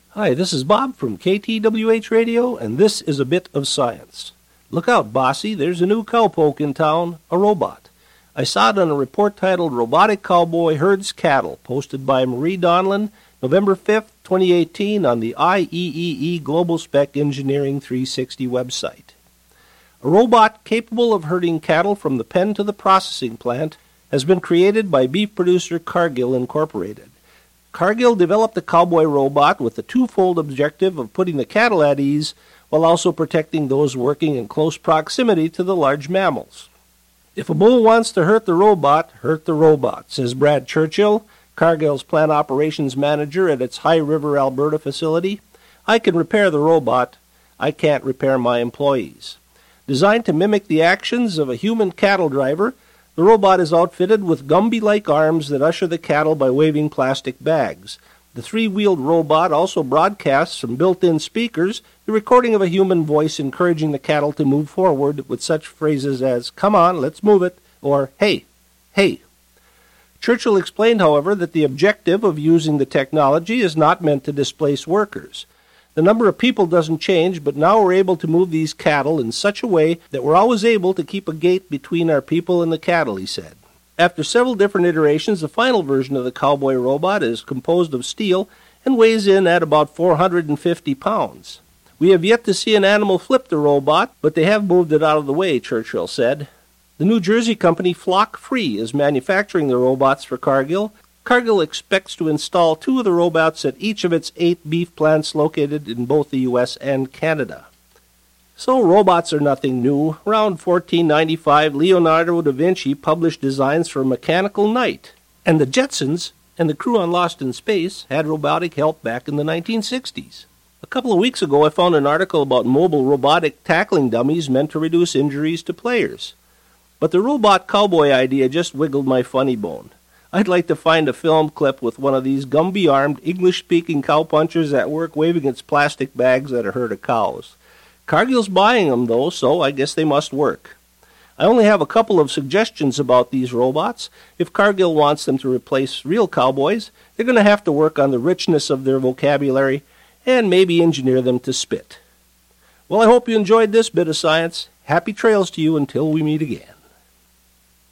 Hi, this is Bob from KTWH Radio, and this is a bit of science. Look out, Bossy, there's a new cowpoke in town, a robot. I saw it on a report titled Robotic Cowboy Herds Cattle, posted by Marie Donlin, November 5th, 2018, on the IEEE Global Spec Engineering 360 website. A robot capable of herding cattle from the pen to the processing plant has been created by beef producer Cargill Incorporated. Cargill developed the cowboy robot with the twofold objective of putting the cattle at ease while also protecting those working in close proximity to the large mammals. If a bull wants to hurt the robot, says Brad Churchill, Cargill's plant operations manager at its High River, Alberta facility. I can repair the robot. I can't repair my employees. Designed to mimic the actions of a human cattle driver, the robot is outfitted with Gumby-like arms that usher the cattle by waving plastic bags. The three-wheeled robot also broadcasts from built-in speakers the recording of a human voice encouraging the cattle to move forward with such phrases as, "Come on, let's move it," or "Hey, hey." Churchill explained, however, that the objective of using the technology is not meant to displace workers. The number of people doesn't change, but now we're able to move these cattle in such a way that we're always able to keep a gate between our people and the cattle, he said. After several different iterations, the final version of the cowboy robot is composed of steel and weighs in at about 450 pounds. We have yet to see an animal flip the robot, but they have moved it out of the way, Churchill said. The New Jersey company Flock Free is manufacturing the robots for Cargill. Cargill expects to install 2 of the robots at each of its 8 beef plants located in both the U.S. and Canada. So robots are nothing new. Around 1495, Leonardo da Vinci published designs for a mechanical knight. And the Jetsons and the crew on Lost in Space had robotic help back in the 1960s. A couple of weeks ago, I found an article about mobile robotic tackling dummies meant to reduce injuries to players. But the robot cowboy idea just wiggled my funny bone. I'd like to find a film clip with one of these Gumby-armed, English-speaking cowpunchers at work waving its plastic bags at a herd of cows. Cargill's buying them, though, so I guess they must work. I only have a couple of suggestions about these robots. If Cargill wants them to replace real cowboys, they're going to have to work on the richness of their vocabulary and maybe engineer them to spit. Well, I hope you enjoyed this bit of science. Happy trails to you until we meet again.